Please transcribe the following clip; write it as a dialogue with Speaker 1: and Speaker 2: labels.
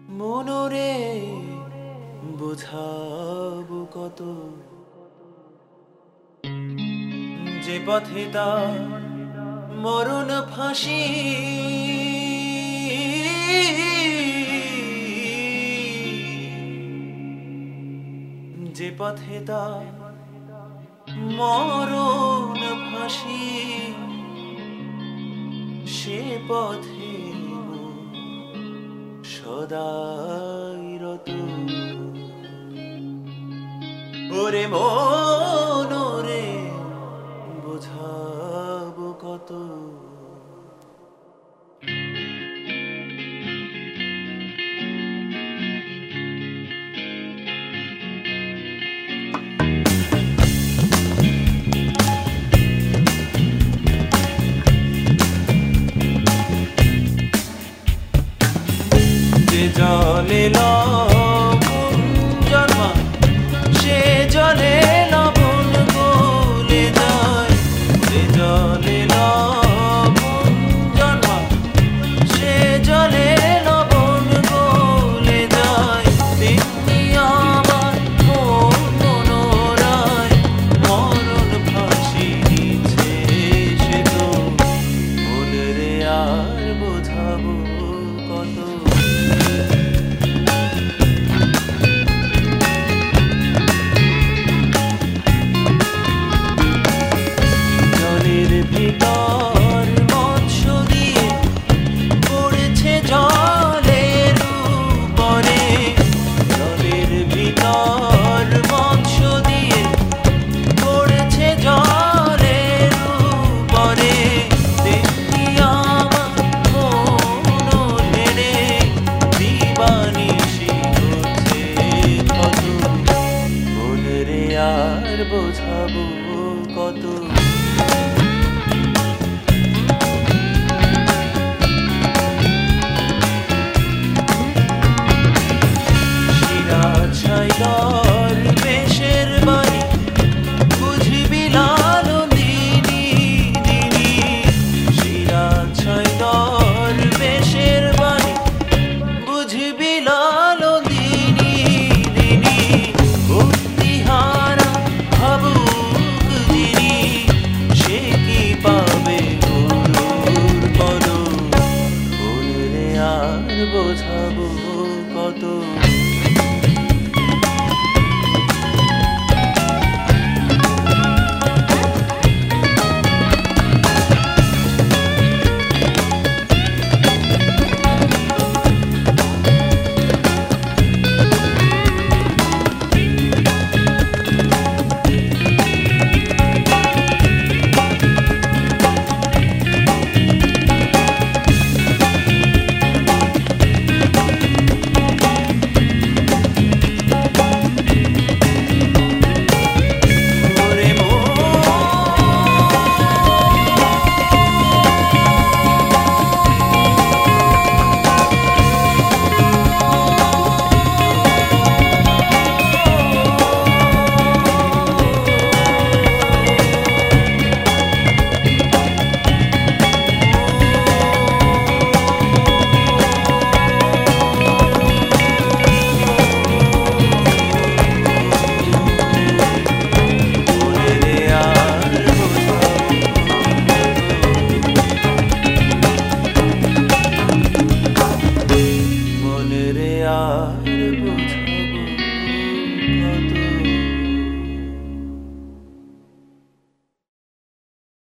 Speaker 1: মনরে বোঝাবো কত, যে পথে তার মরণ ফাঁসি। যে পথে তার মরণ ফাঁসি, সে পথে সদাই রত। ওরে মনরে বোঝাবো কত, যে জলে লবণ জন্মা সে জলে লবণ গলে যায়। যে জলে লবণ জন্মা সে জলে লবণ গলে যায়। তেমনি আমার মনোরায় মরণ ফাঁসি নিচ্ছে সে তো। মনরে আর বোঝাবো কত, ভিতর মৎস্য দিয়ে পড়েছে জলের উপরে। জলের ভিতর মৎস্য দিয়ে পড়েছে জলের উপরে। দেখি আমার মন হেরে দিবানিশি হচ্ছে কত। মনরে আর বোঝাবো কত, দরবেশের বাণী বুঝবি লালদিনী দিনী। শিরাছয় দরবেশের বাণী বুঝবি লালদিনী দিনী। ভক্তিহারা ভাবুক যিনি, সে কি পাবে গুরুর পদ। মনরে আর বোঝাবো কত, আর বোঝাবো কত।